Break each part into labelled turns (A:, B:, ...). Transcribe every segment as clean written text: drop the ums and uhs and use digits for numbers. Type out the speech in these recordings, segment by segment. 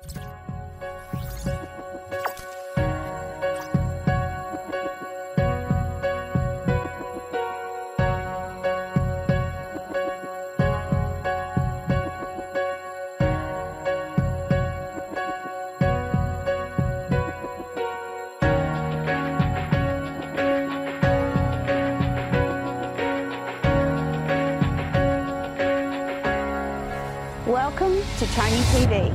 A: Welcome to Tony TV,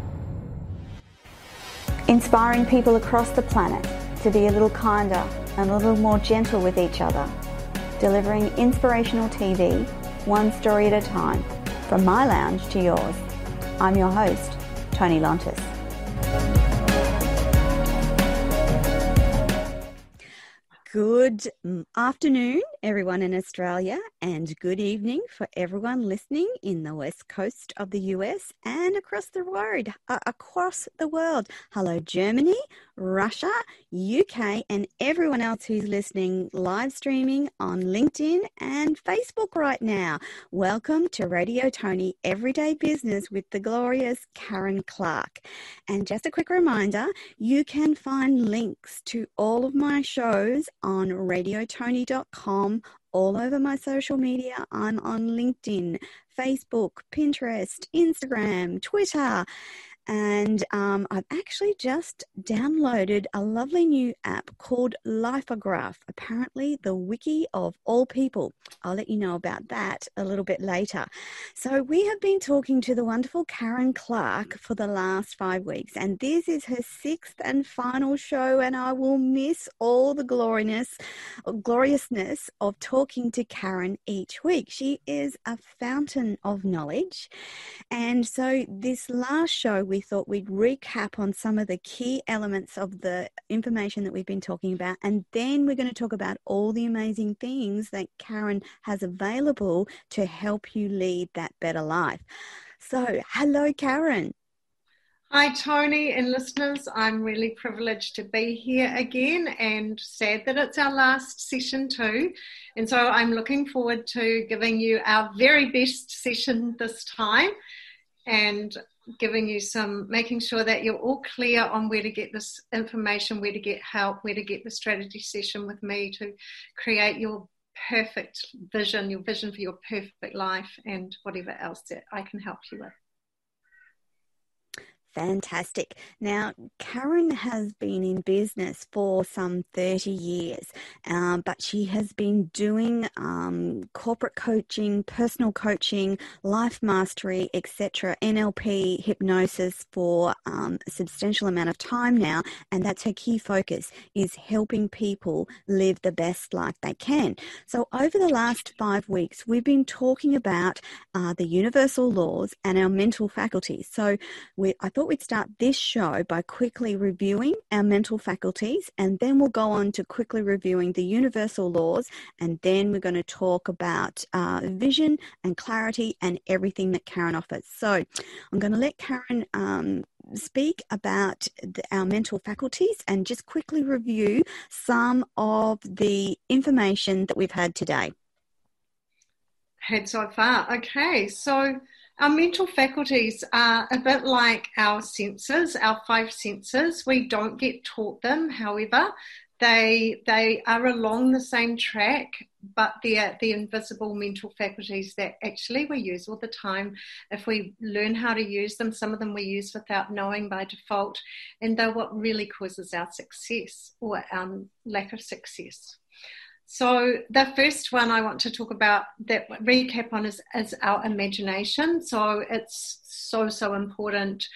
A: inspiring people across the planet to be a little kinder and a little more gentle with each other, delivering inspirational TV, one story at a time, from my lounge to yours. I'm your host, Tony Lontis. Good afternoon, everyone in Australia, and good evening for everyone listening in the west coast of the US and across the world. Hello, Germany, Russia, UK, and everyone else who's listening live streaming on LinkedIn and Facebook right now. Welcome to Radio Tony Everyday Business with the glorious Karen Clark. And just a quick reminder, you can find links to all of my shows on radiotony.com, all over my social media. I'm on LinkedIn, Facebook, Pinterest, Instagram, Twitter. And I've actually just downloaded a lovely new app called Lifeograph, apparently the wiki of all people. I'll let you know about that a little bit later. So we have been talking to the wonderful Karen Clark for the last 5 weeks, and this is her 6th and final show, and I will miss all the gloriousness of talking to Karen each week. She is a fountain of knowledge. And so this last show, we thought we'd recap on some of the key elements of the information that we've been talking about, and then we're going to talk about all the amazing things that Karen has available to help you lead that better life. So, hello, Karen.
B: Hi, Tony and listeners. I'm really privileged to be here again and sad that it's our last session too. And so I'm looking forward to giving you our very best session this time and giving you making sure that you're all clear on where to get this information, where to get help, where to get the strategy session with me to create your perfect vision, your vision for your perfect life, and whatever else that I can help you with.
A: Fantastic. Now, Karen has been in business for some 30 years, but she has been doing corporate coaching, personal coaching, life mastery, etc., NLP, hypnosis for a substantial amount of time now, and that's her key focus, is helping people live the best life they can. So over the last 5 weeks, we've been talking about the universal laws and our mental faculties. So I thought we'd start this show by quickly reviewing our mental faculties, and then we'll go on to quickly reviewing the universal laws, and then we're going to talk about vision and clarity and everything that Karen offers. So I'm going to let Karen speak about our mental faculties and just quickly review some of the information that we've had today.
B: Had so far. Okay, so our mental faculties are a bit like our senses, our 5 senses. We don't get taught them, however. They are along the same track, but they're the invisible mental faculties that actually we use all the time. If we learn how to use them, some of them we use without knowing by default, and they're what really causes our success or lack of success. So the first one I want to talk about, that recap on, is our imagination. So it's so important.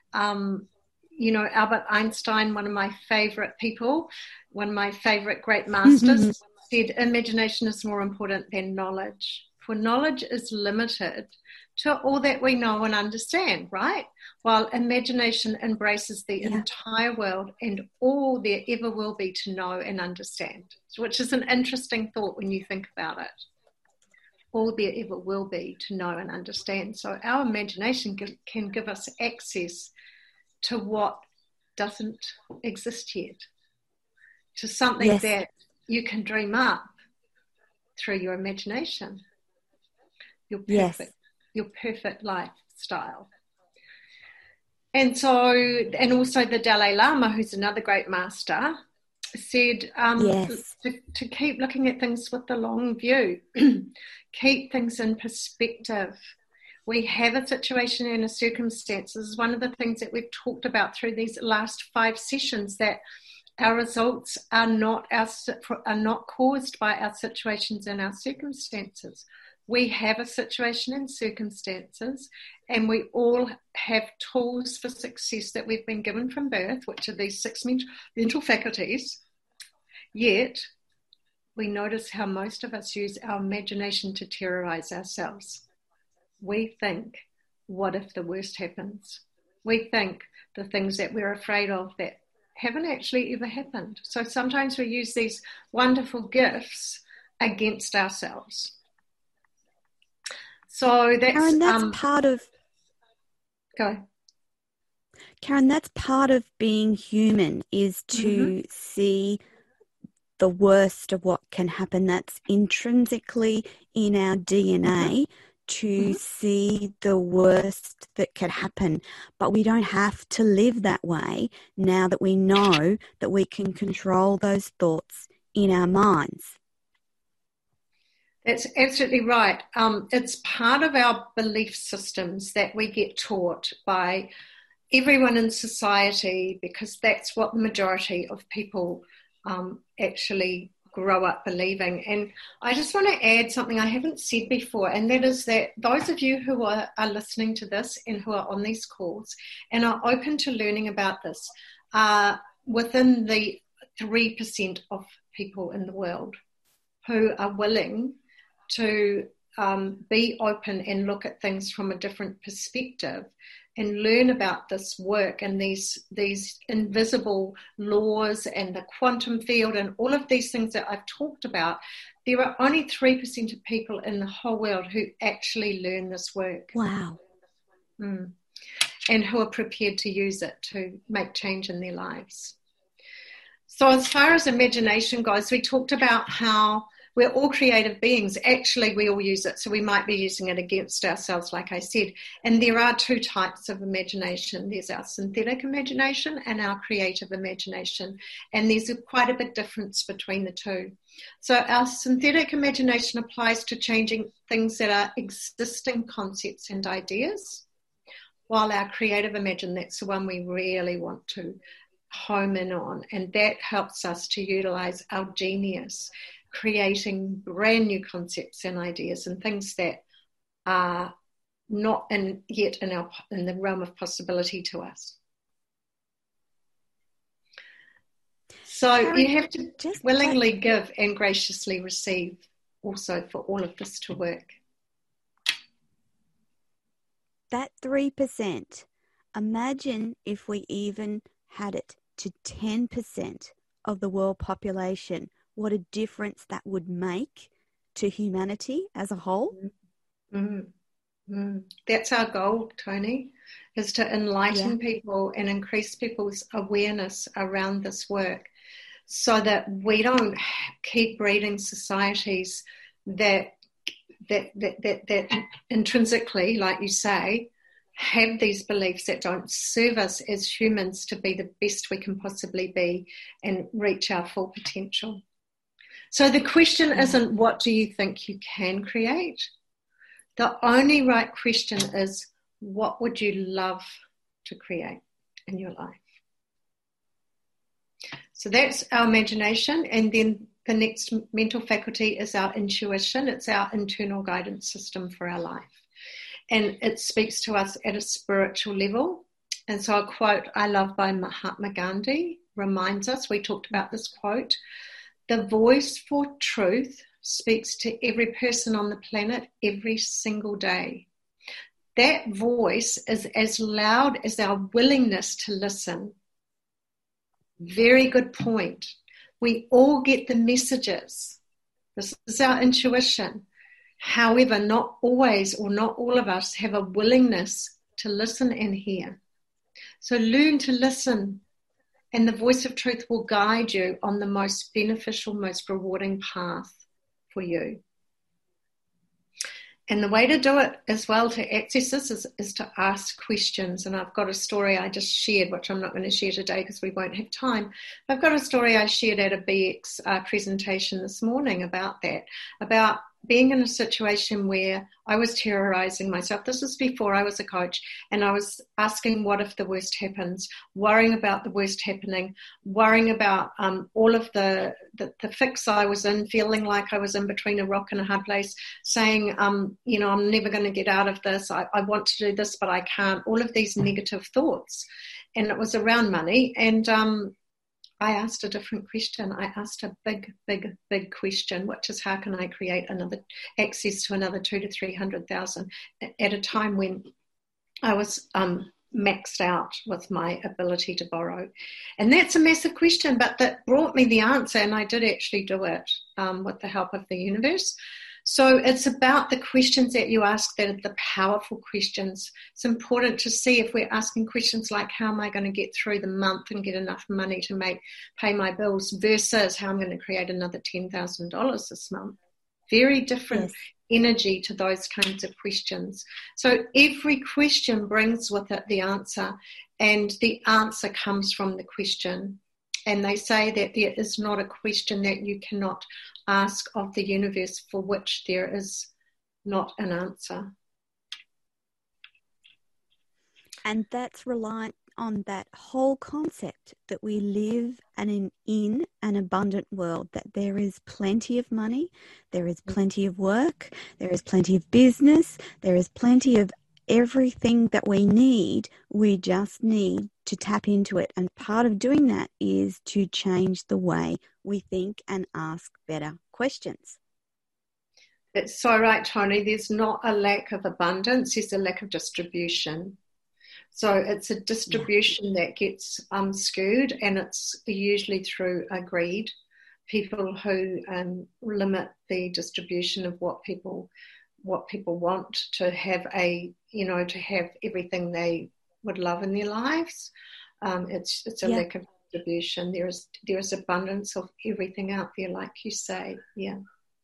B: Albert Einstein, one of my favorite people, one of my favorite great masters, said imagination is more important than knowledge. For knowledge is limited to all that we know and understand, right? While imagination embraces the entire world and all there ever will be to know and understand, which is an interesting thought when you think about it. All there ever will be to know and understand. So our imagination can give us access to what doesn't exist yet, to something that you can dream up through your imagination. Your perfect lifestyle. And also the Dalai Lama, who's another great master, said
A: Yes.
B: to keep looking at things with the long view, keep things in perspective. We have a situation and a circumstance. This is one of the things that we've talked about through these last 5 sessions, that our results are not caused by our situations and our circumstances. We have a situation and circumstances, and we all have tools for success that we've been given from birth, which are these 6 mental faculties. Yet, we notice how most of us use our imagination to terrorize ourselves. We think, what if the worst happens? We think the things that we're afraid of that haven't actually ever happened. So sometimes we use these wonderful gifts against ourselves. So that's
A: Karen, that's part of...
B: Go.
A: Karen, that's part of being human, is to see the worst of what can happen. That's intrinsically in our DNA, to see the worst that could happen. But we don't have to live that way now that we know that we can control those thoughts in our minds.
B: That's absolutely right. It's part of our belief systems that we get taught by everyone in society, because that's what the majority of people actually grow up believing. And I just want to add something I haven't said before, and that is that those of you who are listening to this and who are on these calls and are open to learning about this are within the 3% of people in the world who are willing to be open and look at things from a different perspective and learn about this work and these invisible laws and the quantum field and all of these things that I've talked about. There are only 3% of people in the whole world who actually learn this work.
A: Wow.
B: And who are prepared to use it to make change in their lives. So as far as imagination goes, we talked about how we're all creative beings. Actually, we all use it, so we might be using it against ourselves, like I said. And there are 2 types of imagination. There's our synthetic imagination and our creative imagination. And there's quite a big difference between the 2. So our synthetic imagination applies to changing things that are existing concepts and ideas, while our creative imagination, that's the one we really want to home in on. And that helps us to utilize our genius, creating brand new concepts and ideas and things that are not yet in the realm of possibility to us. So Karen, you have to willingly give and graciously receive also for all of this to work.
A: That 3%, imagine if we even had it to 10% of the world population. What a difference that would make to humanity as a whole.
B: That's our goal, Tony, is to enlighten people and increase people's awareness around this work, so that we don't keep breeding societies that intrinsically, like you say, have these beliefs that don't serve us as humans to be the best we can possibly be and reach our full potential. So the question isn't, what do you think you can create? The only right question is, what would you love to create in your life? So that's our imagination. And then the next mental faculty is our intuition. It's our internal guidance system for our life. And it speaks to us at a spiritual level. And so a quote I love by Mahatma Gandhi reminds us, we talked about this quote, "The voice for truth speaks to every person on the planet every single day. That voice is as loud as our willingness to listen." Very good point. We all get the messages. This is our intuition. However, not always or not all of us have a willingness to listen and hear. So learn to listen, and the voice of truth will guide you on the most beneficial, most rewarding path for you. And the way to do it as well, to access this, is to ask questions. And I've got a story I just shared, which I'm not going to share today because we won't have time. I've got a story I shared at a BX presentation this morning about that, about being in a situation where I was terrorizing myself. This was before I was a coach, and I was asking, what if the worst happens? Worrying about the worst happening, worrying about all of the fix I was in, feeling like I was in between a rock and a hard place, saying, I'm never going to get out of this. I want to do this, but I can't. All of these negative thoughts. And it was around money. And I asked a different question. I asked a big, big, big question, which is, how can I create another access to another 200,000 to 300,000 at a time when I was maxed out with my ability to borrow? And that's a massive question, but that brought me the answer, and I did actually do it with the help of the universe. So it's about the questions that you ask that are the powerful questions. It's important to see if we're asking questions like, how am I going to get through the month and get enough money to pay my bills, versus how I'm going to create another $10,000 this month. Very different energy to those kinds of questions. So every question brings with it the answer, and the answer comes from the question. And they say that there is not a question that you cannot ask of the universe for which there is not an answer.
A: And that's reliant on that whole concept that we live in an abundant world, that there is plenty of money, there is plenty of work, there is plenty of business, there is plenty of everything that we need. We just need to tap into it. And part of doing that is to change the way we think and ask better questions.
B: It's so right, Tony. There's not a lack of abundance, there's a lack of distribution. So it's a distribution that gets skewed, and it's usually through greed. People who limit the distribution of what people want to have to have everything they would love in their lives. It's a lack of distribution. There is abundance of everything out there, like you say. Yeah.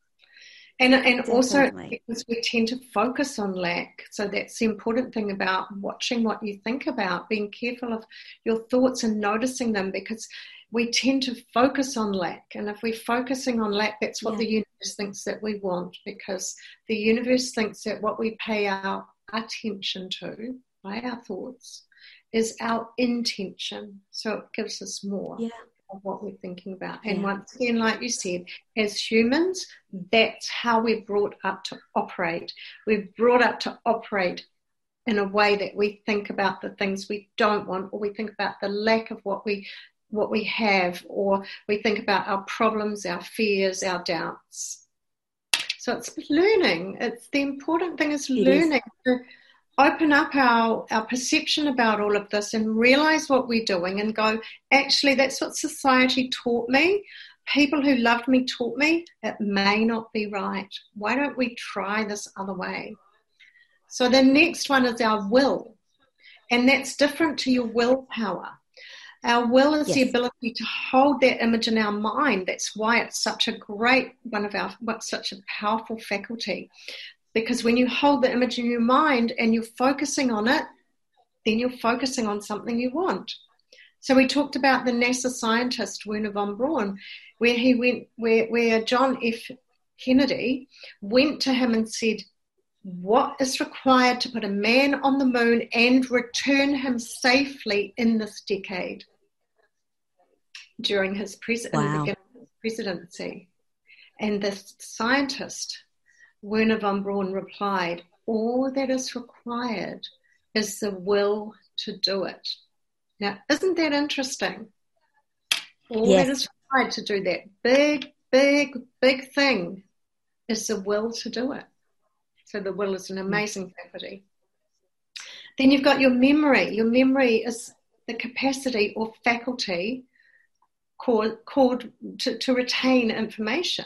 B: And also, because we tend to focus on lack, so that's the important thing about watching what you think about, being careful of your thoughts and noticing them, because we tend to focus on lack. And if we're focusing on lack, that's what the universe thinks that we want, because the universe thinks that what we pay our attention to by our thoughts is our intention. So it gives us more of what we're thinking about. And once again, like you said, as humans, that's how we're brought up to operate. We're brought up to operate in a way that we think about the things we don't want, or we think about the lack of what we have, or we think about our problems, our fears, our doubts. So it's learning. It's the important thing is learning to open up our perception about all of this and realize what we're doing and go, actually, that's what society taught me. People who loved me taught me. It may not be right. Why don't we try this other way? So the next one is our will. And that's different to your willpower. Our will is the ability to hold that image in our mind. That's why it's such a great such a powerful faculty. Because when you hold the image in your mind and you're focusing on it, then you're focusing on something you want. So we talked about the NASA scientist Wernher von Braun, where John F. Kennedy went to him and said, what is required to put a man on the moon and return him safely in this decade? During his the beginning of his presidency. And the scientist, Wernher von Braun, replied, all that is required is the will to do it. Now, isn't that interesting? All that is required to do that big, big, big thing is the will to do it. So the will is an amazing faculty. Then you've got your memory. Your memory is the capacity or faculty called to retain information,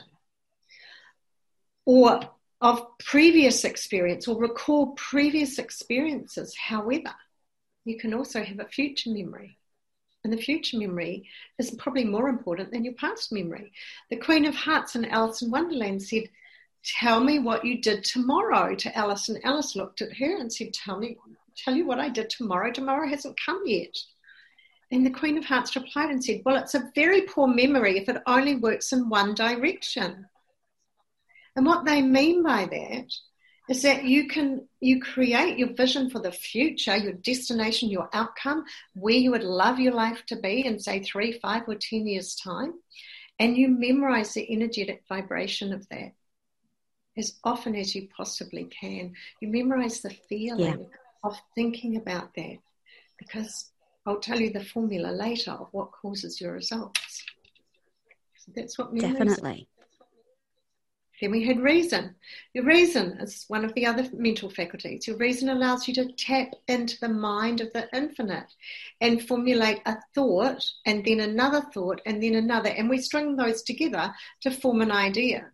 B: or of previous experience, or recall previous experiences. However, you can also have a future memory. And the future memory is probably more important than your past memory. The Queen of Hearts in Alice in Wonderland said, tell me what you did tomorrow to Alice. And Alice looked at her and said, tell you what I did tomorrow. Tomorrow hasn't come yet. And the Queen of Hearts replied and said, well, it's a very poor memory if it only works in one direction. And what they mean by that is that you create your vision for the future, your destination, your outcome, where you would love your life to be in, say, 3, 5, or 10 years' time. And you memorize the energetic vibration of that as often as you possibly can. You memorize the feeling of thinking about that, because I'll tell you the formula later of what causes your results. So that's what memory
A: Definitely.
B: is. Then we had reason. Your reason is one of the other mental faculties. Your reason allows you to tap into the mind of the infinite and formulate a thought and then another thought and then another. And we string those together to form an idea.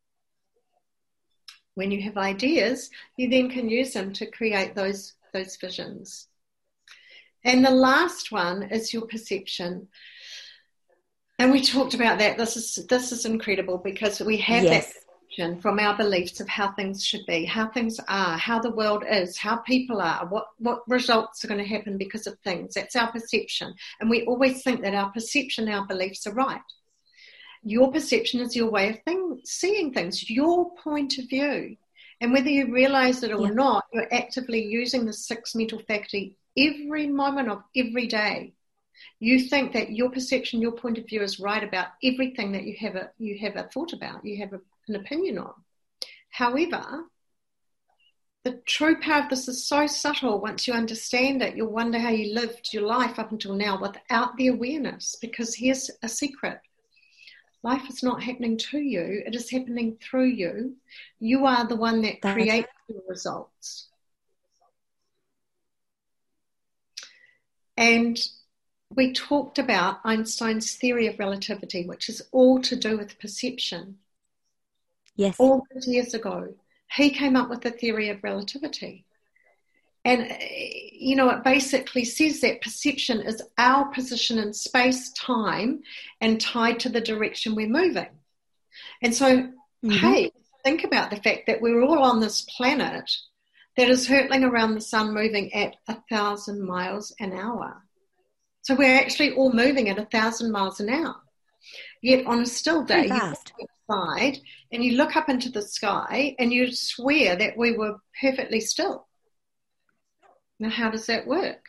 B: When you have ideas, you then can use them to create those visions. And the last one is your perception. And we talked about that. This is incredible, because we have that from our beliefs of how things should be, how things are, how the world is, how people are, what results are going to happen because of things. That's our perception. And we always think that our perception, our beliefs are right. Your perception is your way of seeing things, your point of view. And whether you realize it or not, you're actively using the sixth mental faculty every moment of every day. You think that your perception, your point of view is right about everything that you have a thought about, you have an opinion on. However, the true power of this is so subtle. Once you understand it, you'll wonder how you lived your life up until now without the awareness, because here's a secret. Life is not happening to you, it is happening through you. You are the one that creates the results. And we talked about Einstein's theory of relativity, which is all to do with perception.
A: Yes.
B: All those years ago, he came up with the theory of relativity. And, it basically says that perception is our position in space, time, and tied to the direction we're moving. And so, hey, think about the fact that we're all on this planet that is hurtling around the sun, moving at 1,000 miles an hour. So we're actually all moving at 1,000 miles an hour. Yet on a still day, you look outside and you look up into the sky and you swear that we were perfectly still. Now, how does that work?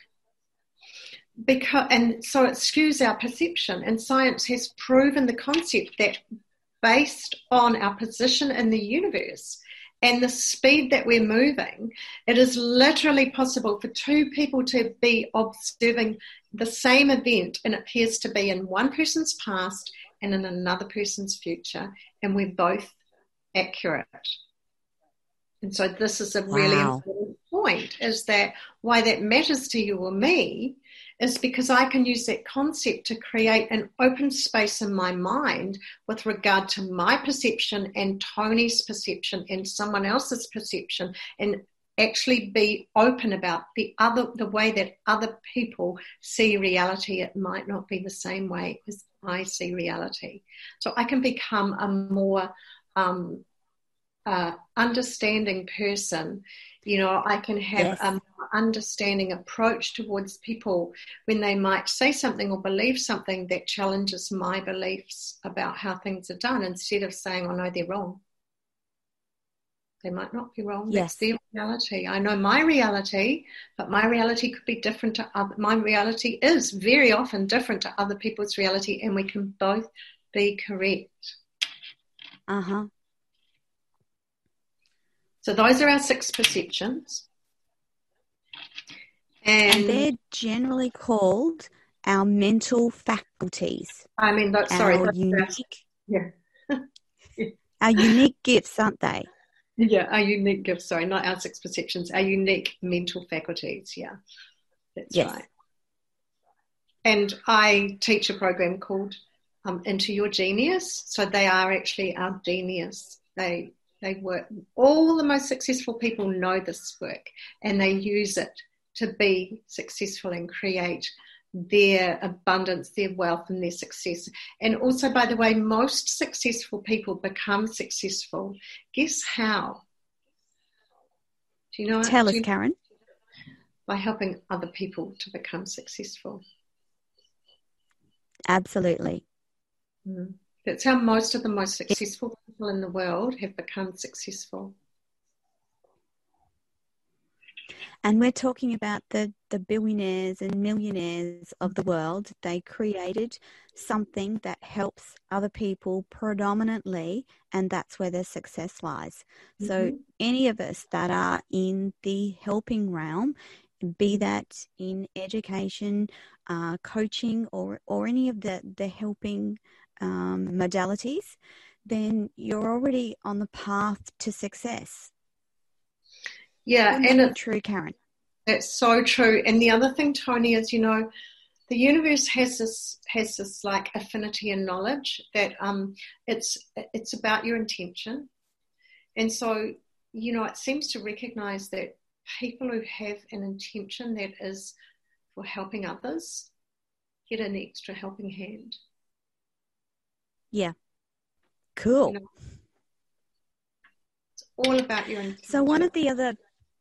B: And so it skews our perception, and science has proven the concept that based on our position in the universe and the speed that we're moving, it is literally possible for two people to be observing the same event, and it appears to be in one person's past and in another person's future, and we're both accurate. And so this is a really important point, is that why that matters to you or me is because I can use that concept to create an open space in my mind with regard to my perception and Tony's perception and someone else's perception, and actually be open about the way that other people see reality. It might not be the same way as I see reality. So I can become a more understanding person. I can have a more understanding approach towards people when they might say something or believe something that challenges my beliefs about how things are done, instead of saying, oh no, they're wrong. They might not be wrong. That's their reality. I know my reality, but my reality could be different to other. My reality is very often different to other people's reality, and we can both be correct. So those are our 6 perceptions.
A: And they're generally called our mental faculties.
B: Our
A: unique gifts, aren't they?
B: Yeah, our unique gifts. Sorry, not our 6 perceptions. Our unique mental faculties. Yeah, that's right. And I teach a program called Into Your Genius. So they are actually our genius. They work. All the most successful people know this work, and they use it to be successful and create their abundance, their wealth, and their success. And also, by the way, most successful people become successful. Guess how? Do you know?
A: Tell us, Karen.
B: By helping other people to become successful.
A: Absolutely.
B: That's how most of the most successful people in the world have become successful.
A: And we're talking about the billionaires and millionaires of the world. They created something that helps other people predominantly, and that's where their success lies. Mm-hmm. So any of us that are in the helping realm, be that in education, coaching, or any of the helping modalities, then you're already on the path to success.
B: Yeah,
A: and it's true, Karen.
B: That's so true. And the other thing, Tony, is, you know, the universe has this like affinity and knowledge that it's about your intention. And so, you know, it seems to recognize that people who have an intention that is for helping others get an extra helping hand.
A: Yeah. Cool.
B: You know, it's all about your intention.
A: So one of the other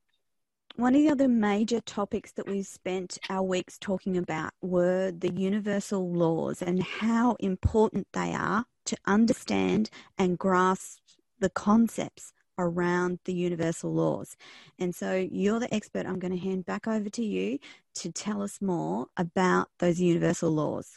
A: major topics that we spent our weeks talking about were the universal laws and how important they are to understand and grasp the concepts around the universal laws. And so you're the expert. I'm going to hand back over to you to tell us more about those universal laws.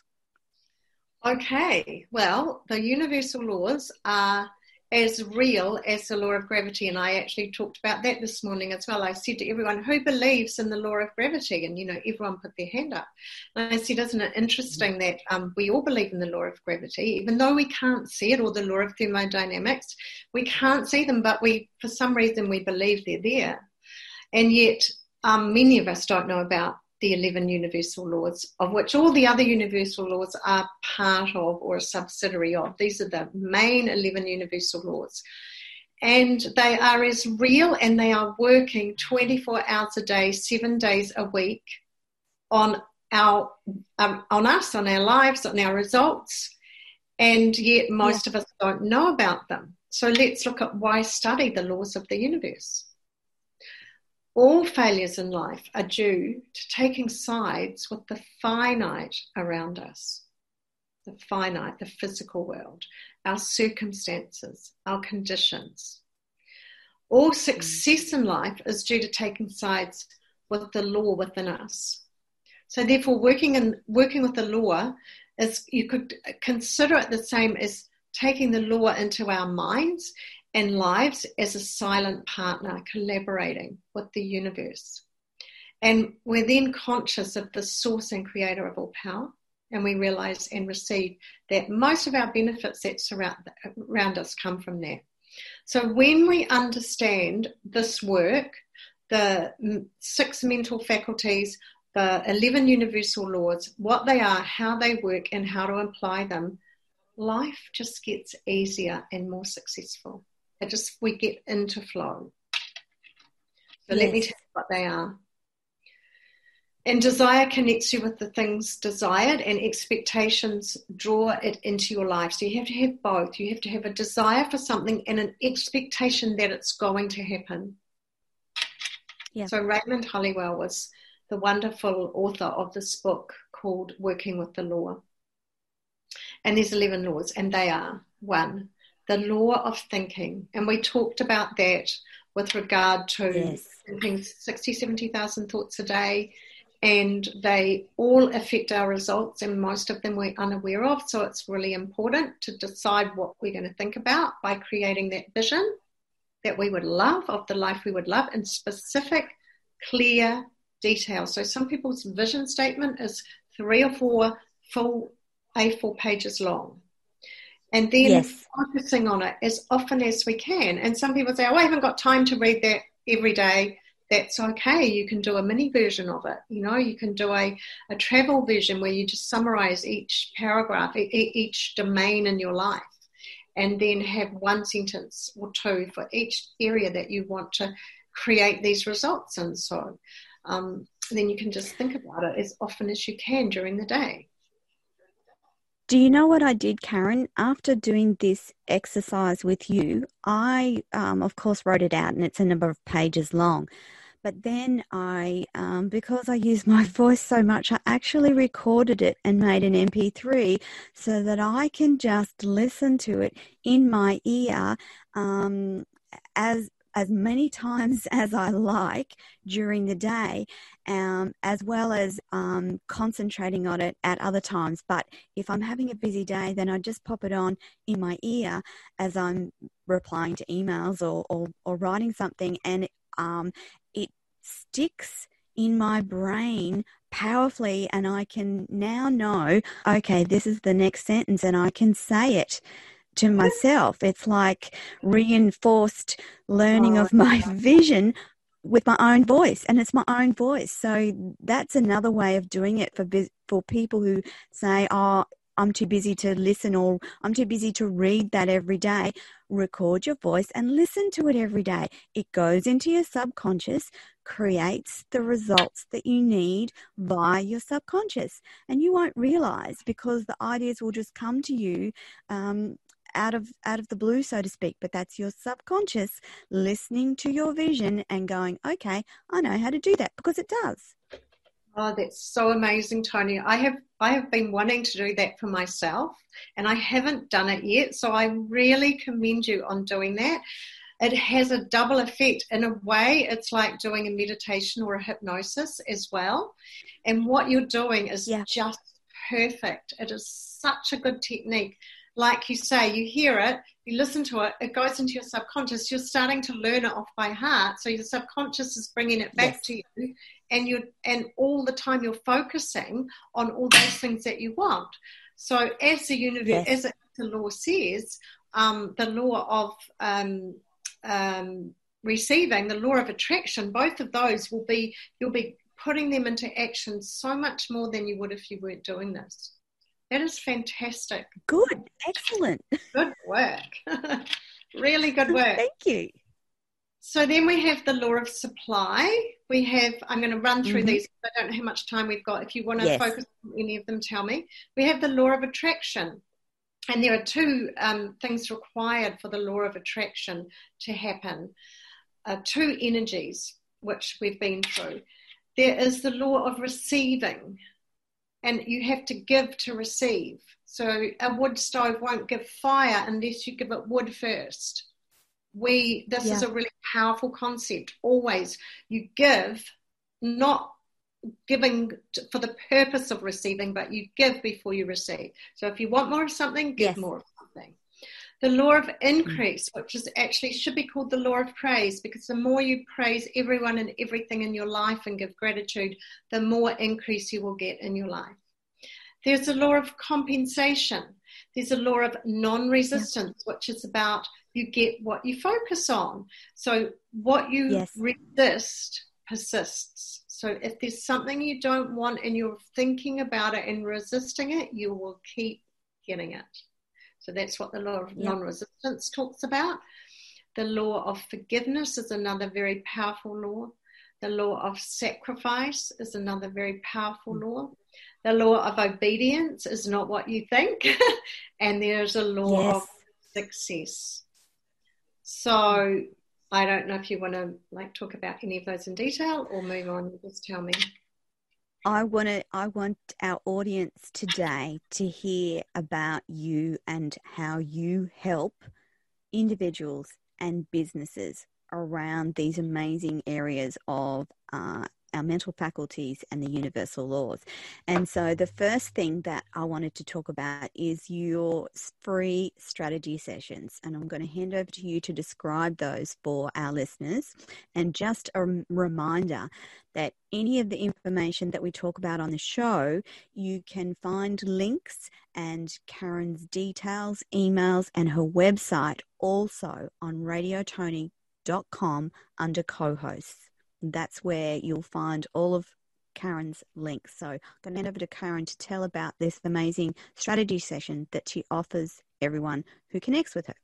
B: Okay. Well, the universal laws are as real as the law of gravity, and I actually talked about that this morning as well. I said to everyone, who believes in the law of gravity? And, you know, everyone put their hand up. And I said, isn't it interesting that we all believe in the law of gravity, even though we can't see it, or the law of thermodynamics, we can't see them, but for some reason we believe they're there. And yet many of us don't know about the 11 universal laws, of which all the other universal laws are part of or a subsidiary of. These are the main 11 universal laws. And they are as real, and they are working 24 hours a day, 7 days a week on us, on our lives, on our results. And yet most of us don't know about them. So let's look at why study the laws of the universe. All failures in life are due to taking sides with the finite around us, the finite, the physical world, our circumstances, our conditions. All success in life is due to taking sides with the law within us. So therefore, working with the law is, you could consider it the same as taking the law into our minds and lives as a silent partner collaborating with the universe. And we're then conscious of the source and creator of all power, and we realize and receive that most of our benefits that surround us come from that. So when we understand this work, the 6 mental faculties, the 11 universal laws, what they are, how they work, and how to apply them, life just gets easier and more successful. We get into flow. So let me tell you what they are. And desire connects you with the things desired, and expectations draw it into your life. So you have to have both. You have to have a desire for something and an expectation that it's going to happen. Yeah. So Raymond Holliwell was the wonderful author of this book called Working with the Law. And there's 11 laws, and they are: 1, the law of thinking. And we talked about that with regard to thinking 60, 70,000 thoughts a day, and they all affect our results, and most of them we're unaware of. So it's really important to decide what we're going to think about by creating that vision that we would love, of the life we would love, in specific, clear detail. So some people's vision statement is 3 or 4 full A4 pages long. And then focusing on it as often as we can. And some people say, I haven't got time to read that every day. That's okay. You can do a mini version of it. You know, you can do a travel version where you just summarize each paragraph, each domain in your life, and then have 1 sentence or 2 for each area that you want to create these results in. So then you can just think about it as often as you can during the day.
A: Do you know what I did, Karen? After doing this exercise with you, I, of course, wrote it out, and it's a number of pages long. But then because I use my voice so much, I actually recorded it and made an MP3 so that I can just listen to it in my ear as many times as I like during the day, as well as concentrating on it at other times. But if I'm having a busy day, then I just pop it on in my ear as I'm replying to emails or writing something, and it sticks in my brain powerfully, and I can now know, okay, this is the next sentence, and I can say it to myself. It's like reinforced learning of my vision with my own voice, and it's my own voice. So that's another way of doing it for people who say, oh, I'm too busy to listen, or I'm too busy to read that every day. Record your voice and listen to it every day. It goes into your subconscious, creates the results that you need via your subconscious, and you won't realize, because the ideas will just come to you out of the blue, so to speak. But that's your subconscious listening to your vision and going, okay, I know how to do that, because it does.
B: Oh, that's so amazing, Tony. I have been wanting to do that for myself, and I haven't done it yet. So I really commend you on doing that. It has a double effect. In a way, it's like doing a meditation or a hypnosis as well. And what you're doing is just perfect. It is such a good technique. Like you say, you hear it, you listen to it, it goes into your subconscious. You're starting to learn it off by heart. So your subconscious is bringing it back to you, and all the time you're focusing on all those things that you want. So as the universe, as the law says, the law of receiving, the law of attraction, both of those you'll be putting them into action so much more than you would if you weren't doing this. That is fantastic.
A: Good. Excellent.
B: Good work. Really good work.
A: Thank you.
B: So then we have the law of supply. I'm going to run through these. I don't know how much time we've got. If you want to focus on any of them, tell me. We have the law of attraction. And there are two things required for the law of attraction to happen. Two energies, which we've been through. There is the law of receiving. And you have to give to receive. So a wood stove won't give fire unless you give it wood first. This is a really powerful concept. Always you give, not giving for the purpose of receiving, but you give before you receive. So if you want more of something, give more of something. The law of increase, which is actually should be called the law of praise, because the more you praise everyone and everything in your life and give gratitude, the more increase you will get in your life. There's a law of compensation. There's a law of non-resistance, which is about you get what you focus on. So what you resist persists. So if there's something you don't want and you're thinking about it and resisting it, you will keep getting it. So that's what the law of non-resistance talks about. The law of forgiveness is another very powerful law. The law of sacrifice is another very powerful law. The law of obedience is not what you think. And there's a law of success. So I don't know if you want to talk about any of those in detail or move on. Just tell me.
A: I want our audience today to hear about you and how you help individuals and businesses around these amazing areas of our mental faculties and the universal laws. And so the first thing that I wanted to talk about is your free strategy sessions. And I'm going to hand over to you to describe those for our listeners. And just a reminder that any of the information that we talk about on the show, you can find links and Karen's details, emails, and her website also on radiotony.com under co-hosts. That's where you'll find all of Karen's links. So I'm going to hand over to Karen to tell about this amazing strategy session that she offers everyone who connects with her.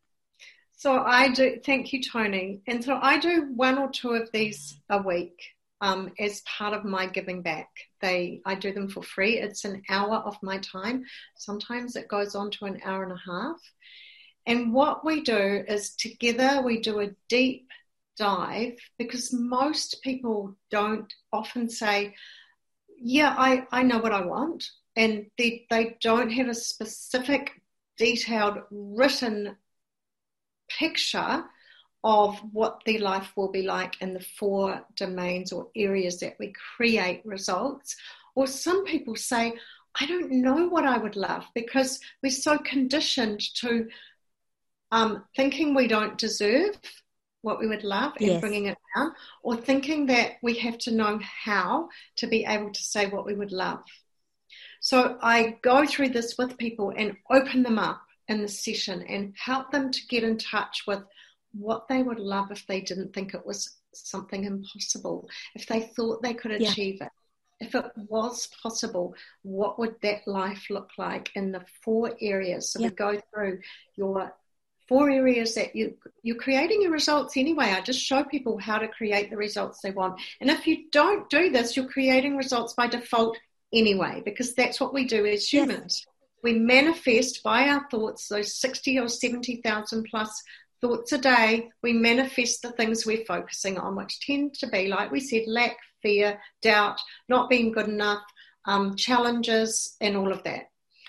B: So I do, thank you, Tony. And so I do one or two of these a week. as part of my giving back. I do them for free. It's an hour of my time. Sometimes it goes on to an hour and a half. And what we do is together we do a deep dive, because most people don't often say, yeah, I know what I want. And they don't have a specific, detailed, written picture of what their life will be like in the 4 domains or areas that we create results. Or some people say, I don't know what I would love, because we're so conditioned to thinking we don't deserve what we would love and bringing it down, or thinking that we have to know how to be able to say what we would love. So I go through this with people and open them up in the session and help them to get in touch with what they would love if they didn't think it was something impossible, if they thought they could achieve it. If it was possible, what would that life look like in the 4 areas? So we go through your 4 areas that you're creating your results anyway. I just show people how to create the results they want. And if you don't do this, you're creating results by default anyway, because that's what we do as humans. Yes. We manifest by our thoughts, those 60 or 70,000 plus thoughts a day. We manifest the things we're focusing on, which tend to be, like we said, lack, fear, doubt, not being good enough, challenges, and all of that.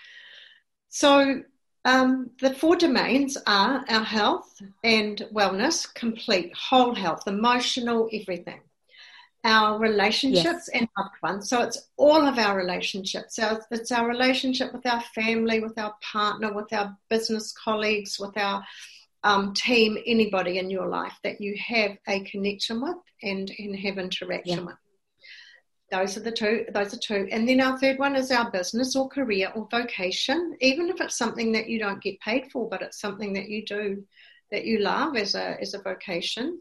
B: So the 4 domains are our health and wellness, complete, whole health, emotional, everything. Our relationships and loved ones. So it's all of our relationships. So it's our relationship with our family, with our partner, with our business colleagues, with our team, anybody in your life that you have a connection with and have interaction with. Those are 2. And then our 3rd one is our business or career or vocation, even if it's something that you don't get paid for, but it's something that you do, that you love as a vocation.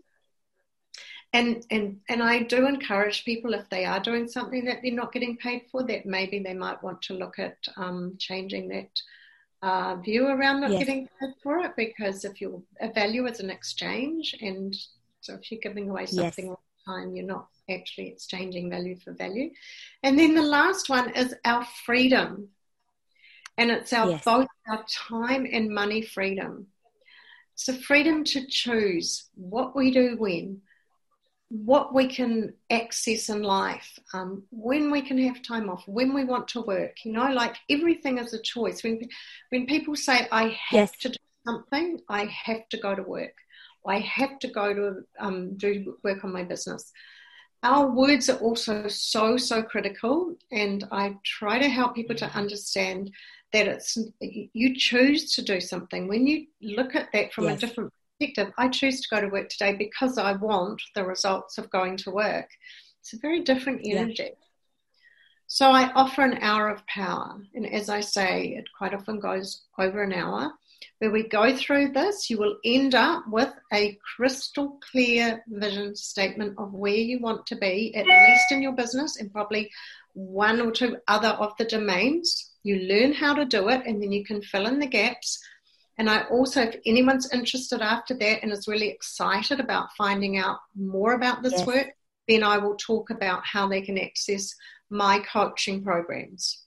B: And I do encourage people, if they are doing something that they're not getting paid for, that maybe they might want to look at changing that view around not getting paid for it, because if your value is an exchange, and so if you're giving away something all the time, you're not actually exchanging value for value. And then the last one is our freedom, and it's both our time and money freedom. So freedom to choose what we do when, what we can access in life, when we can have time off, when we want to work, like everything is a choice. When people say, I have to do something, I have to go to work, I have to go to do work on my business. Our words are also so critical, and I try to help people to understand that it's you choose to do something. When you look at that from a different perspective, I choose to go to work today because I want the results of going to work. It's a very different energy. So I offer an hour of power, and as I say, it quite often goes over an hour, where we go through this. You will end up with a crystal clear vision statement of where you want to be, at least in your business, and probably 1 or 2 other of the domains. You learn how to do it, and then you can fill in the gaps. And I also, if anyone's interested after that and is really excited about finding out more about this work, then I will talk about how they can access my coaching programs.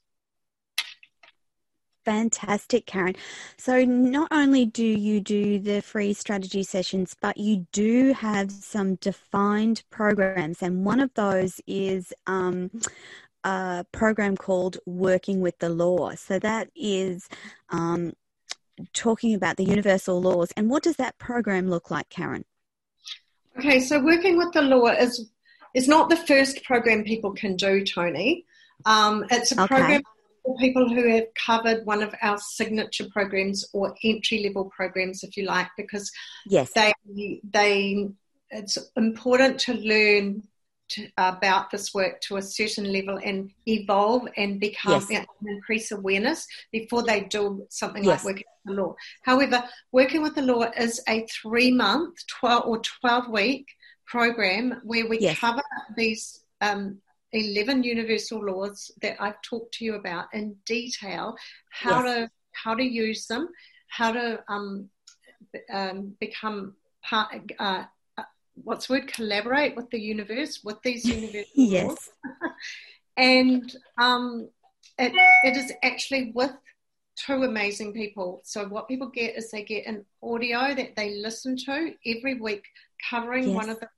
A: Fantastic, Karen. So not only do you do the free strategy sessions, but you do have some defined programs. And one of those is a program called Working with the Law. So that is talking about the universal laws. And what does that program look like, Karen?
B: Okay, so Working with the Law is not the first program people can do, Tony. It's a program for people who have covered one of our signature programs or entry-level programs, if you like, because it's important to learn about this work to a certain level and evolve and become and increase awareness before they do something like Working with the Law. However, Working with the Law is a 3-month, 12-week program where we cover these 11 universal laws that I've talked to you about in detail, how to use them, how to become part, what's the word, collaborate with the universe, with these universal
A: Yes.
B: laws. And it is actually with two amazing people. So what people get is they get an audio that they listen to every week, covering one of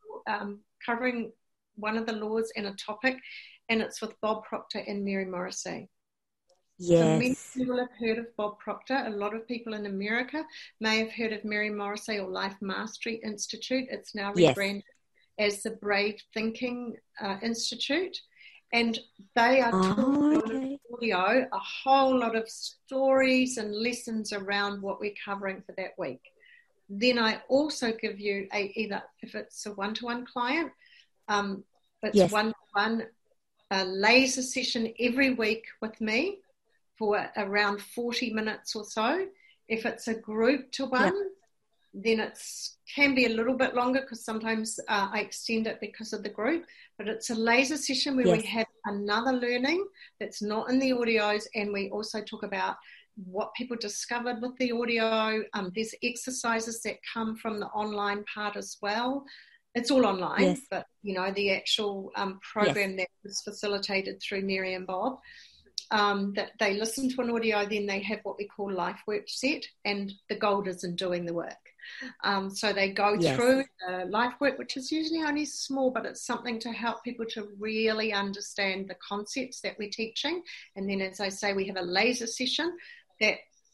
B: the laws and a topic, and it's with Bob Proctor and Mary Morrissey.
A: Yes.
B: So many people have heard of Bob Proctor. A lot of people in America may have heard of Mary Morrissey or Life Mastery Institute. It's now rebranded as the Brave Thinking Institute. And they are talking on audio a whole lot of stories and lessons around what we're covering for that week. Then I also give you either, if it's a one-to-one client, it's one-to-one, a laser session every week with me for around 40 minutes or so. If it's a group to one, then it can be a little bit longer because sometimes I extend it because of the group, but it's a laser session where we have another learning that's not in the audios, and we also talk about what people discovered with the audio. There's exercises that come from the online part as well. It's all online, but the actual program that was facilitated through Mary and Bob, that they listen to an audio, then they have what we call life work set, and the gold is in doing the work. So they go through life work, which is usually only small, but it's something to help people to really understand the concepts that we're teaching. And then, as I say, we have a laser session that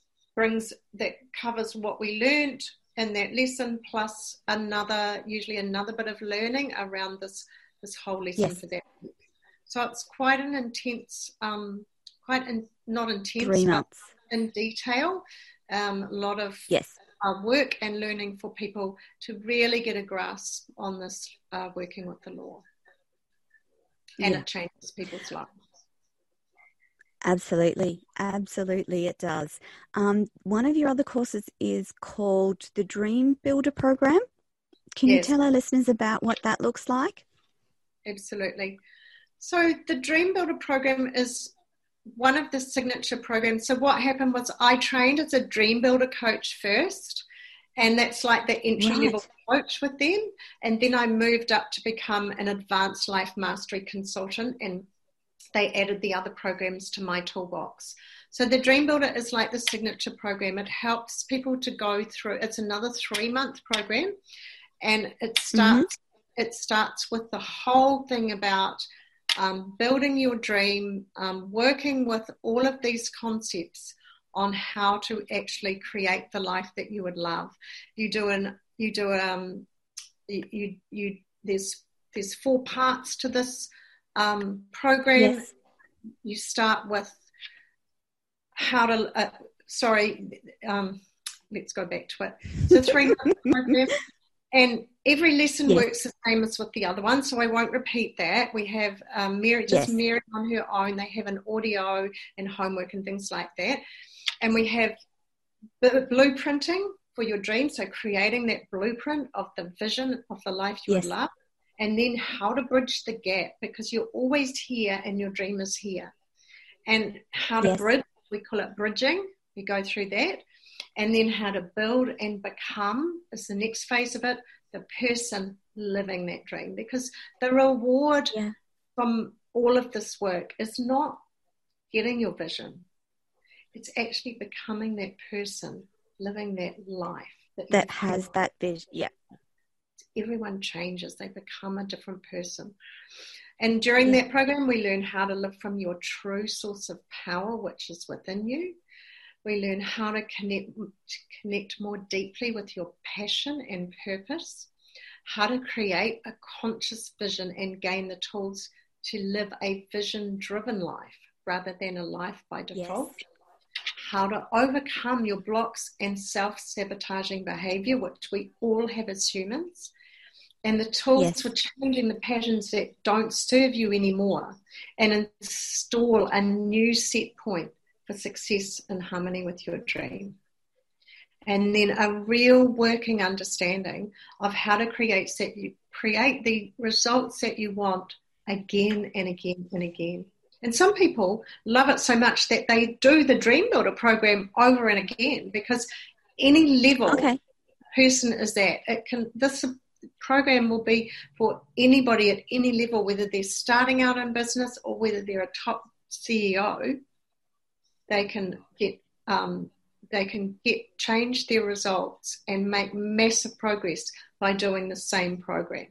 B: covers what we learned in that lesson, plus usually another bit of learning around this whole lesson for that week. So it's quite an intense, not intense,
A: 3 months.
B: But in detail, a lot of work and learning for people to really get a grasp on this working with the law. And it changes people's lives.
A: Absolutely it does. One of your other courses is called the Dream Builder Program. Can you tell our listeners about what that looks like?
B: Absolutely. So the Dream Builder Program is one of the signature programs. So what happened was I trained as a Dream Builder coach first, and that's like the entry level coach with them. And then I moved up to become an advanced life mastery consultant, and they added the other programs to my toolbox. So the Dream Builder is like the signature program. It helps people to go through, it's another 3-month program, and it starts with the whole thing about building your dream, working with all of these concepts on how to actually create the life that you would love. There's 4 parts to this program. You start with how to let's go back to it. So 3-month program, and every lesson works the same as with the other one, so I won't repeat that. We have Mary on her own. They have an audio and homework and things like that, and we have blueprinting for your dream, so creating that blueprint of the vision of the life you would love. And then how to bridge the gap, because you're always here and your dream is here. And how to bridge, we call it bridging. We go through that. And then how to build and become is the next phase of it, the person living that dream. Because the reward from all of this work is not getting your vision. It's actually becoming that person, living that life.
A: That has that vision,
B: Everyone changes. They become a different person. And during that program, we learn how to live from your true source of power, which is within you. We learn how to connect more deeply with your passion and purpose, how to create a conscious vision and gain the tools to live a vision-driven life rather than a life by default. How to overcome your blocks and self-sabotaging behavior, which we all have as humans, and the tools for changing the patterns that don't serve you anymore, and install a new set point for success and harmony with your dream. And then a real working understanding of how to create the results that you want again and again and again. And some people love it so much that they do the Dream Builder program over and again, because any level person is at, program will be for anybody at any level, whether they're starting out in business or whether they're a top CEO. They can change their results and make massive progress by doing the same program.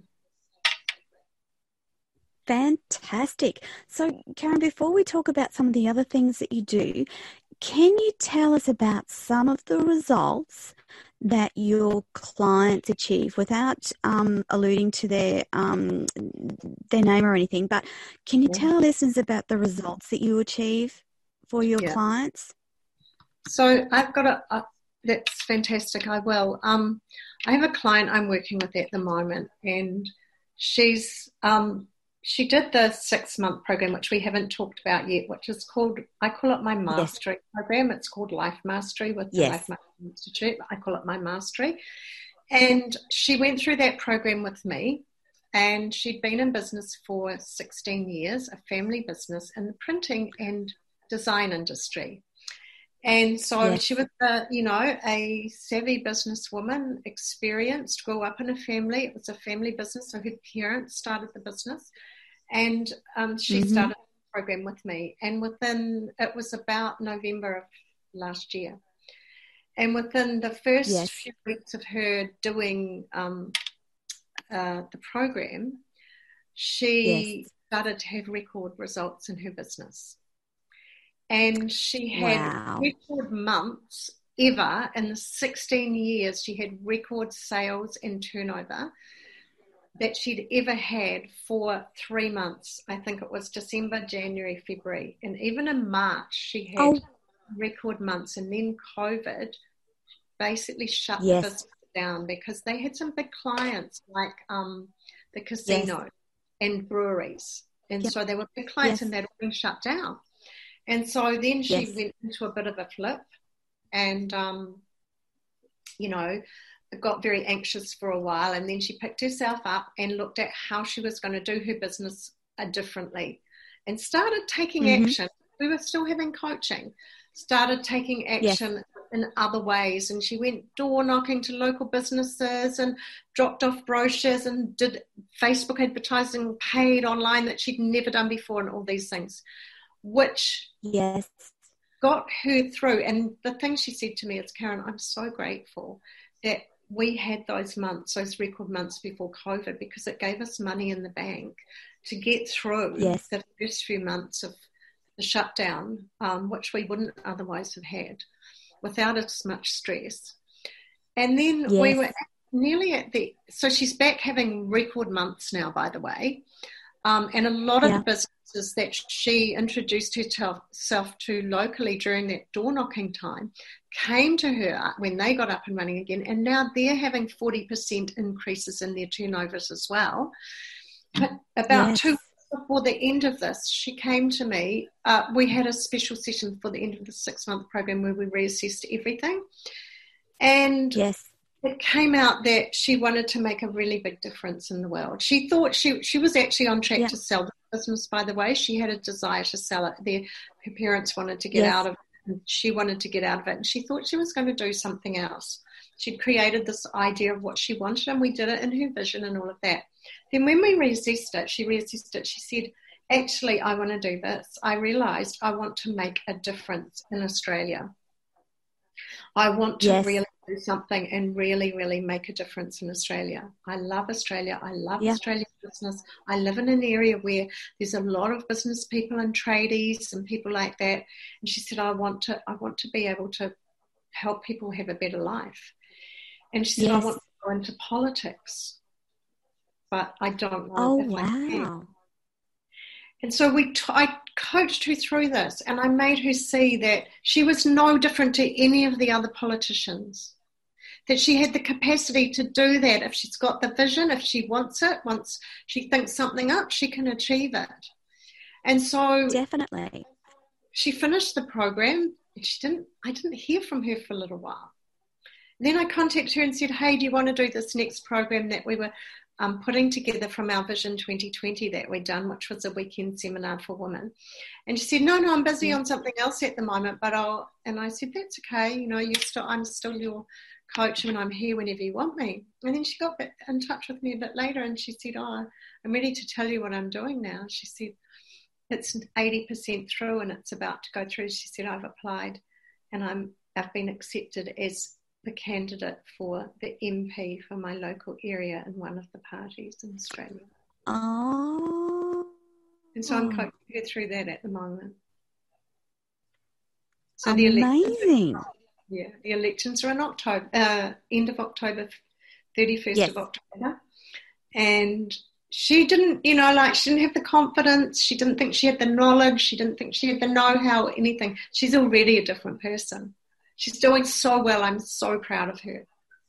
A: Fantastic. So, Karen, before we talk about some of the other things that you do, can you tell us about some of the results that your clients achieve without alluding to their name or anything? But can you tell listeners about the results that you achieve for your clients?
B: So I've got that's fantastic. I will. I have a client I'm working with at the moment, and she's she did the 6-month program, which we haven't talked about yet, which is called, I call it my mastery program. It's called Life Mastery with the Life Mastery Institute. I call it my mastery. And she went through that program with me, and she'd been in business for 16 years, a family business in the printing and design industry. And so she was, a savvy businesswoman, experienced, grew up in a family. It was a family business, so her parents started the business. And she started the program with me. And it was about November of last year. And within the first few weeks of her doing the program, she started to have record results in her business. And she had record months ever in the 16 years. She had record sales and turnover that she'd ever had for 3 months. I think it was December, January, February. And even in March, she had record months. And then COVID basically shut the business down because they had some big clients like the casino and breweries. And so they were big clients and they'd all been shut down. And so then she went into a bit of a flip and, got very anxious for a while. And then she picked herself up and looked at how she was going to do her business differently and started taking action. We were still having coaching, started taking action in other ways. And she went door knocking to local businesses and dropped off brochures and did Facebook advertising, paid online that she'd never done before and all these things, which got her through. And the thing she said to me is, Karen, I'm so grateful that we had those months, those record months before COVID, because it gave us money in the bank to get through the first few months of the shutdown, which we wouldn't otherwise have had without as much stress. And then we were nearly so she's back having record months now, by the way. And a lot of the businesses that she introduced herself to locally during that door knocking time came to her when they got up and running again. And now they're having 40% increases in their turnovers as well. But about 2 weeks before the end of this, she came to me. We had a special session for the end of the 6-month program where we reassessed everything. And it came out that she wanted to make a really big difference in the world. She thought she was actually on track to sell the business, by the way. She had a desire to sell it. Her parents wanted to get out of it, and she wanted to get out of it, and she thought she was going to do something else. She'd created this idea of what she wanted, and we did it in her vision and all of that. Then when we reassessed it, she said, actually, I want to do this. I realised I want to make a difference in Australia. I want to really do something and really, really make a difference in Australia. I love Australia. I love Australian business. I live in an area where there's a lot of business people and tradies and people like that. And she said, I want to be able to help people have a better life. And she said, I want to go into politics, but I don't know if I can. And so I coached her through this, and I made her see that she was no different to any of the other politicians, that she had the capacity to do that. If she's got the vision, if she wants it, once she thinks something up, she can achieve it. And so
A: definitely
B: she finished the program. I didn't hear from her for a little while. And then I contacted her and said, hey, do you want to do this next program that we were putting together from our Vision 2020 that we'd done, which was a weekend seminar for women? And she said, no, I'm busy on something else at the moment, but and I said, that's okay, I'm still your coach and I'm here whenever you want me. And then she got in touch with me a bit later and she said, oh, I'm ready to tell you what I'm doing now. She said, it's 80% through and it's about to go through. She said, I've applied and I've been accepted as the candidate for the MP for my local area in one of the parties in Australia.
A: Oh.
B: And so I'm coaching her through that at the moment. So
A: amazing.
B: The elections are in October, end of October, 31st of October. And she didn't, she didn't have the confidence. She didn't think she had the knowledge. She didn't think she had the know-how or anything. She's already a different person. She's doing so well. I'm so proud of her.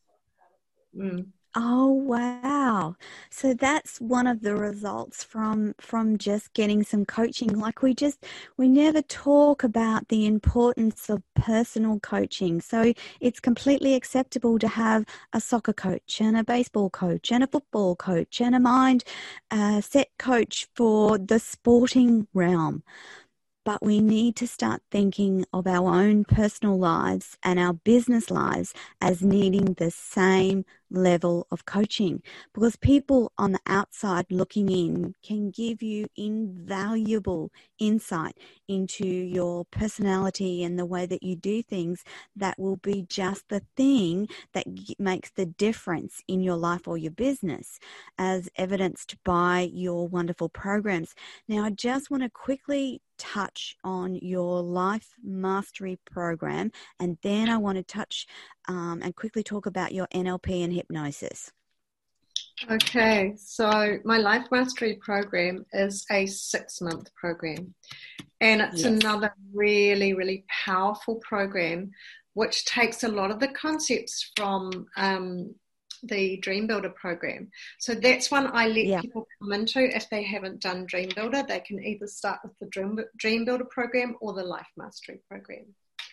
A: Oh, wow. So that's one of the results from just getting some coaching. Like we never talk about the importance of personal coaching. So it's completely acceptable to have a soccer coach and a baseball coach and a football coach and a mind set coach for the sporting realm. But we need to start thinking of our own personal lives and our business lives as needing the same level of coaching, because people on the outside looking in can give you invaluable insight into your personality and the way that you do things that will be just the thing that makes the difference in your life or your business, as evidenced by your wonderful programs. Now, I just want to quickly touch on your Life Mastery program, and then I want to touch and quickly talk about your NLP and hypnosis.
B: Okay, so my Life Mastery program is a 6-month program, and it's another really, really powerful program which takes a lot of the concepts from the Dream Builder program. So that's one I let people come into if they haven't done Dream Builder. They can either start with the Dream Builder program or the Life Mastery program.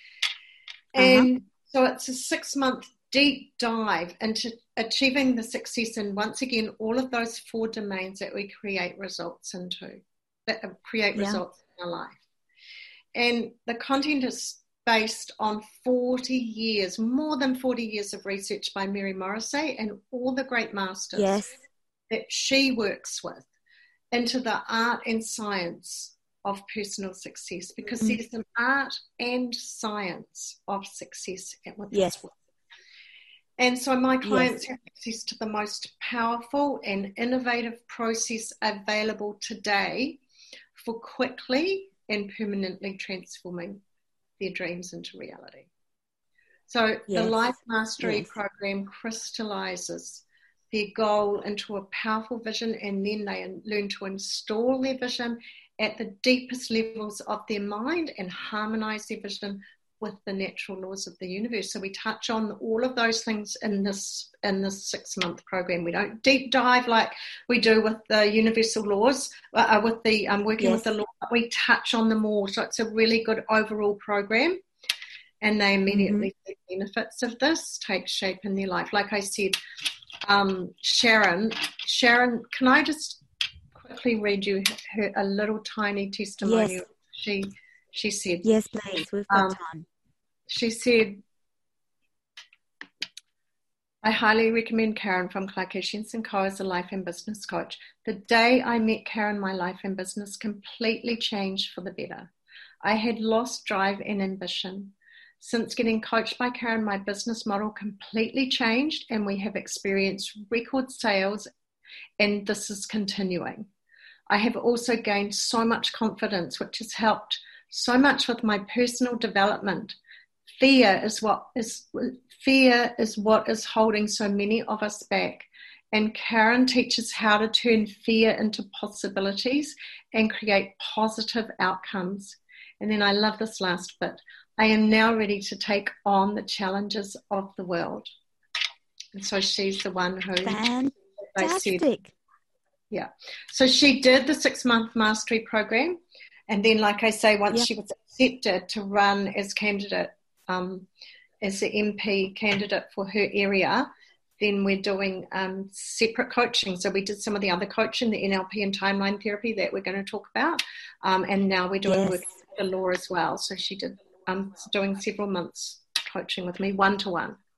B: And so it's a 6-month deep dive into achieving the success in, once again, all of those 4 domains that we create results into, that create results in our life. And the content is based on 40 years, more than 40 years of research by Mary Morrissey and all the great masters that she works with into the art and science of personal success, because there's an art and science of success with this work. And so my clients have access to the most powerful and innovative process available today for quickly and permanently transforming their dreams into reality. So the Life Mastery program crystallizes their goal into a powerful vision, and then they learn to install their vision at the deepest levels of their mind and harmonize their vision with the natural laws of the universe. So we touch on all of those things in this 6-month program. We don't deep dive like we do with the universal laws, with the working with the law. We touch on them all. So it's a really good overall program, and they immediately see the benefits of this take shape in their life. Like I said, Sharon, can I just quickly read you a little tiny testimonial? She said,
A: yes, please, we've got time.
B: She said, I highly recommend Karen from Clark Ashens & Co. as a life and business coach. The day I met Karen, my life and business completely changed for the better. I had lost drive and ambition. Since getting coached by Karen, my business model completely changed, and we have experienced record sales, and this is continuing. I have also gained so much confidence, which has helped so much with my personal development. Fear is what is holding so many of us back. And Karen teaches how to turn fear into possibilities and create positive outcomes. And then I love this last bit. I am now ready to take on the challenges of the world. And so she's the one who...
A: Fantastic.
B: So she did the 6-month mastery program. And then, like I say, once she was accepted to run as candidate, as the MP candidate for her area, then we're doing separate coaching. So we did some of the other coaching, the NLP and timeline therapy that we're going to talk about. And now we're doing work with the law as well. So she did doing several months coaching with me, 1-to-1.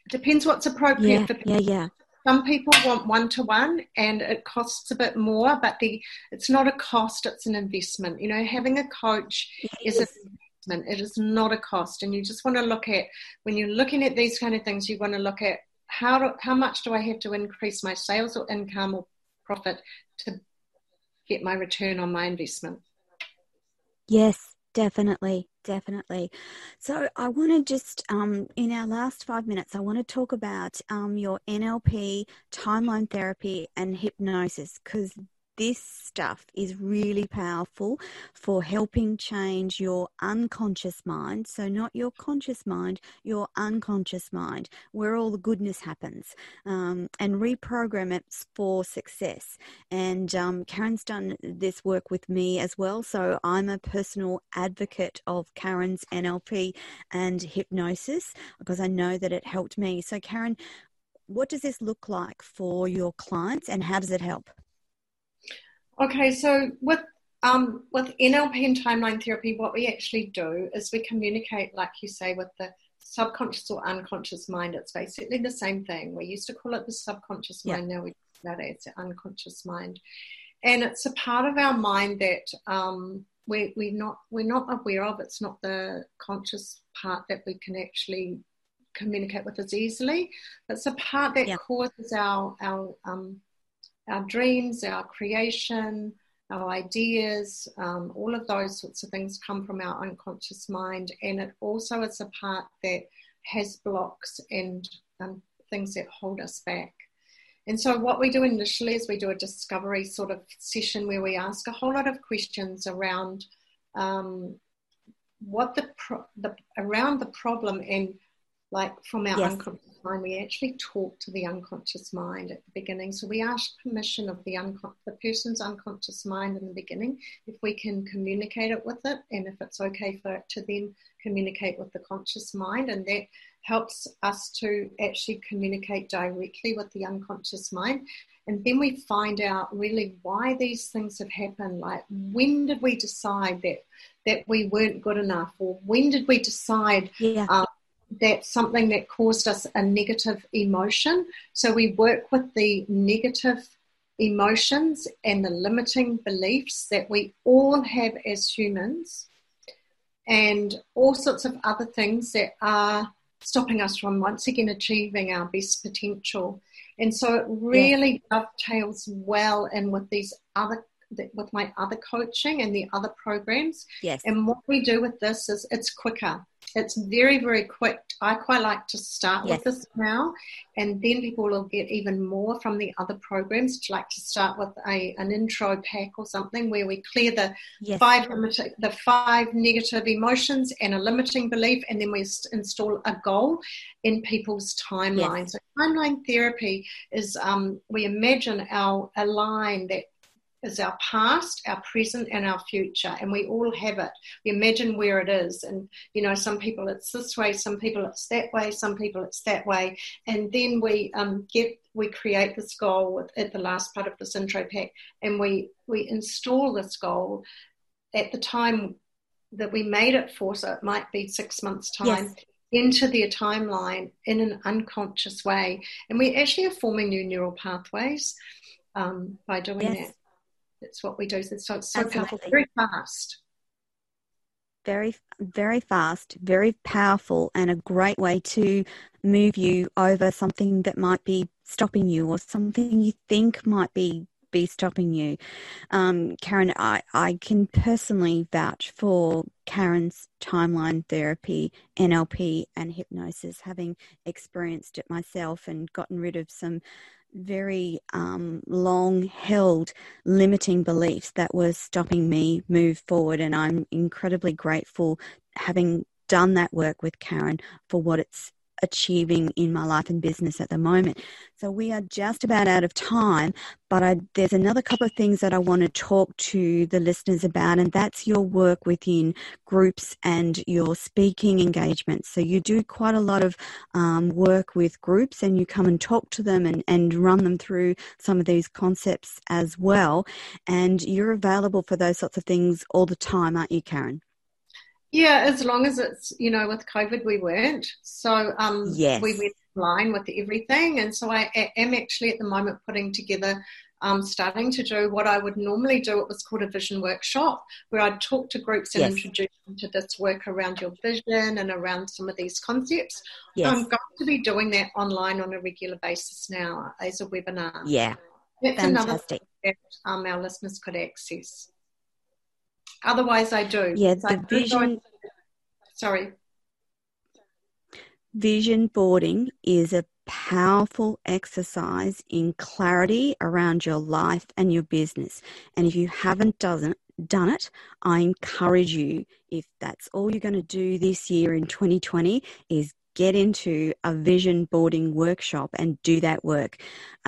B: Depends what's appropriate for people.
A: Yeah.
B: Some people want one-to-one and it costs a bit more, but it's not a cost, it's an investment. Having a coach is an investment. It is not a cost. And you just want to look at, when you're looking at these kind of things, you want to look at how much do I have to increase my sales or income or profit to get my return on my investment.
A: Yes, definitely. So I want to just, in our last 5 minutes, I want to talk about your NLP, timeline therapy and hypnosis, because this stuff is really powerful for helping change your unconscious mind. So not your conscious mind, your unconscious mind, where all the goodness happens, and reprogram it for success. And Karen's done this work with me as well. So I'm a personal advocate of Karen's NLP and hypnosis because I know that it helped me. So Karen, what does this look like for your clients and how does it help?
B: Okay, so with NLP and timeline therapy, what we actually do is we communicate, like you say, with the subconscious or unconscious mind. It's basically the same thing. We used to call it the subconscious mind. Now we call it it's the unconscious mind, and it's a part of our mind that we're not aware of. It's not the conscious part that we can actually communicate with as easily. It's a part that causes our dreams, our creation, our ideas, all of those sorts of things come from our unconscious mind. And it also is a part that has blocks and things that hold us back. And so what we do initially is we do a discovery sort of session where we ask a whole lot of questions around around the problem, and like from our unconscious mind, we actually talk to the unconscious mind at the beginning. So we ask permission of the person's unconscious mind in the beginning, if we can communicate it with it, and if it's okay for it to then communicate with the conscious mind. And that helps us to actually communicate directly with the unconscious mind. And then we find out really why these things have happened. Like, when did we decide that we weren't good enough? Or when did we decide that's something that caused us a negative emotion? So we work with the negative emotions and the limiting beliefs that we all have as humans, and all sorts of other things that are stopping us from once again achieving our best potential. And so it really dovetails well in with with my other coaching and the other programs. Yes. And what we do with this is it's quicker. It's very, very quick. I quite like to start with this now, and then people will get even more from the other programs. To like to start with an intro pack or something where we clear the five negative emotions and a limiting belief, and then we install a goal in people's timeline. So timeline therapy is we imagine a line that is our past, our present, and our future, and we all have it. We imagine where it is, and some people it's this way, some people it's that way, some people it's that way, and then we create this goal at the last part of this intro pack, and we install this goal at the time that we made it for. So it might be 6 months' time. Into their timeline in an unconscious way, and we actually are forming new neural pathways by doing that. That's what we do. So it's so powerful, very fast.
A: Very, very fast, very powerful, and a great way to move you over something that might be stopping you, or something you think might be stopping you. Karen, I can personally vouch for Karen's timeline therapy, NLP and hypnosis, having experienced it myself and gotten rid of some very long-held limiting beliefs that were stopping me move forward. And I'm incredibly grateful, having done that work with Karen, for what it's achieving in my life and business at the moment. So we are just about out of time, but there's another couple of things that I want to talk to the listeners about, and that's your work within groups and your speaking engagements. So you do quite a lot of work with groups, and you come and talk to them and run them through some of these concepts as well. And you're available for those sorts of things all the time, aren't you, Karen?
B: Yeah, as long as it's, with COVID, we weren't. So
A: Yes.
B: we went online with everything. And so I am actually at the moment putting together, starting to do what I would normally do. It was called a vision workshop, where I'd talk to groups and introduce them to this work around your vision and around some of these concepts.
A: Yes.
B: I'm going to be doing that online on a regular basis now as a webinar.
A: Yeah.
B: That's
A: Fantastic.
B: another thing that our listeners could access. Otherwise, I do.
A: Yeah,
B: So
A: the vision.
B: Sorry.
A: Vision boarding is a powerful exercise in clarity around your life and your business. And if you haven't done it, I encourage you, if that's all you're going to do this year in 2020, is get into a vision boarding workshop and do that work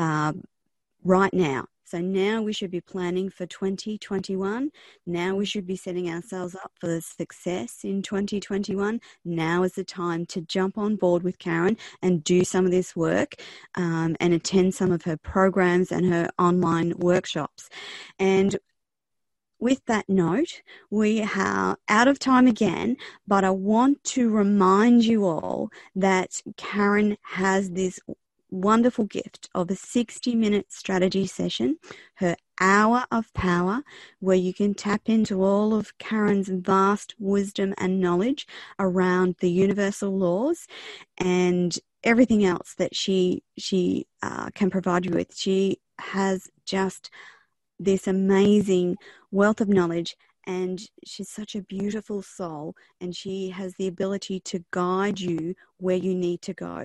A: right now. So now we should be planning for 2021. Now we should be setting ourselves up for the success in 2021. Now is the time to jump on board with Karen and do some of this work and attend some of her programs and her online workshops. And with that note, we are out of time again, but I want to remind you all that Karen has this wonderful gift of a 60-minute strategy session, her Hour of Power, where you can tap into all of Karen's vast wisdom and knowledge around the universal laws and everything else that she can provide you with. She has just this amazing wealth of knowledge, and she's such a beautiful soul, and she has the ability to guide you where you need to go.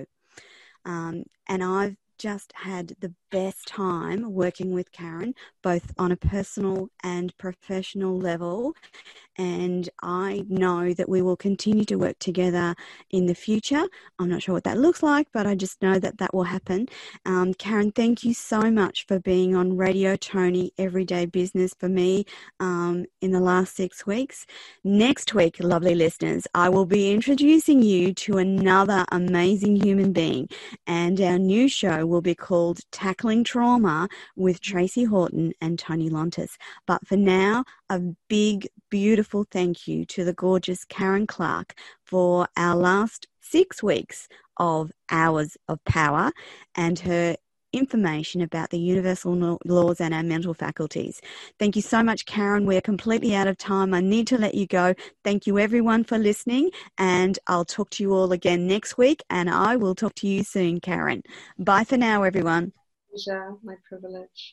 A: And I've just had the best time working with Karen, both on a personal and professional level. And I know that we will continue to work together in the future. I'm not sure what that looks like, but I just know that that will happen. Karen, thank you so much for being on Radio Tony Everyday Business for me in the last 6 weeks. Next week, lovely listeners, I will be introducing you to another amazing human being, and our new show will be called Tackling Trauma with Tracy Horton and Tony Lontis. But for now, a big, beautiful thank you to the gorgeous Karen Clark for our last 6 weeks of Hours of Power and her information about the universal laws and our mental faculties. Thank you so much, Karen. We're completely out of time. I need to let you go. Thank you, everyone, for listening, and I'll talk to you all again next week, and I will talk to you soon, Karen. Bye for now, everyone.
B: Pleasure, my privilege.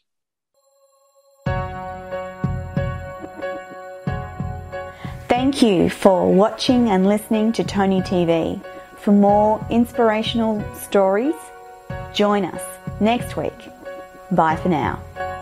A: Thank you for watching and listening to Tony TV. For more inspirational stories, join us next week. Bye for now.